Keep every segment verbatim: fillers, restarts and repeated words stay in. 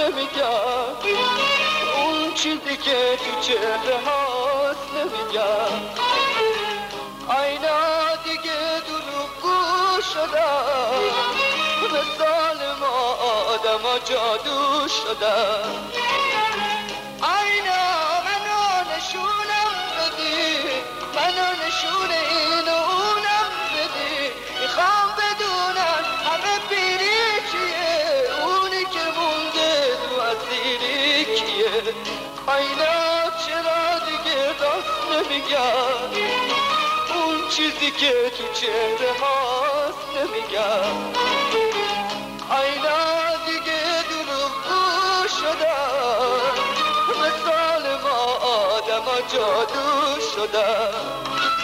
نمیگم، اون چیزی که تو چهره هاست نمیگم. اینا دیگه دروغگو شدن، مثال ما آدم ها جادو شدن. اینا منو نشونم بدی، منو نشون این و اونم بدی. میخوام بدونم همه پیری چیه، اونی که مونده تو اسیری کیه. اینا چرا دیگه راست نمیگن، اون چیزی که تو چهره هاست نمیگم. اینا دیگه دروغگو شدن، مثال ما آدم ها جادو شدن.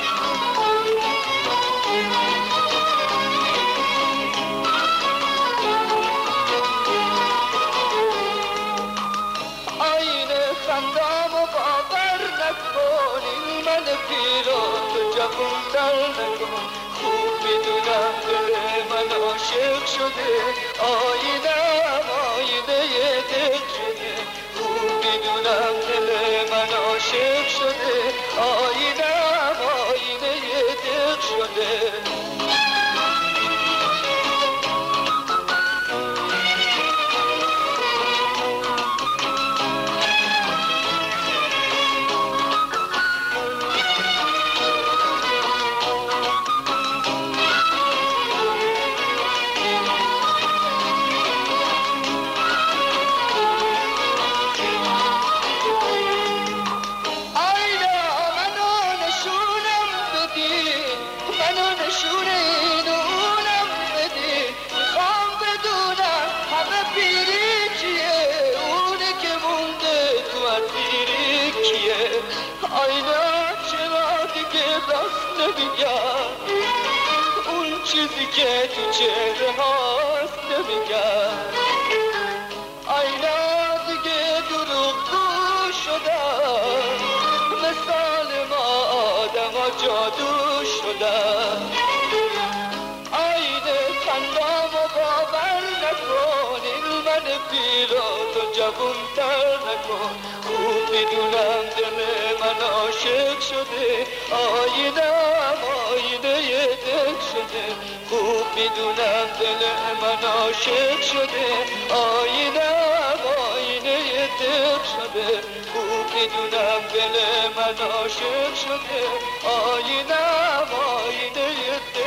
آینه خندام و باور نکن، این من پیرو تو جوون در نکن. خوب میدونم دل من عاشق شده، آینم آینه دل شده. خوب میدونم دل من عاشق شده، آینم آینه دل شده. اینا چرا دیگه راست نمیگم، اون چیزی که تو چهره هاست نمیگم. اینا دیگه دروغگو شدن، مثال ما آدم ها جادو شدن. آینه خندام و باور نکن، این من پیرو تو جوون تر نکن. خوب میدونم دل من عاشق شده، آینم آینه دل شده. خوب میدونم دل من عاشق شده، آینم آینه دل شده. خوب میدونم دل من عاشق شده، آینم آینه دل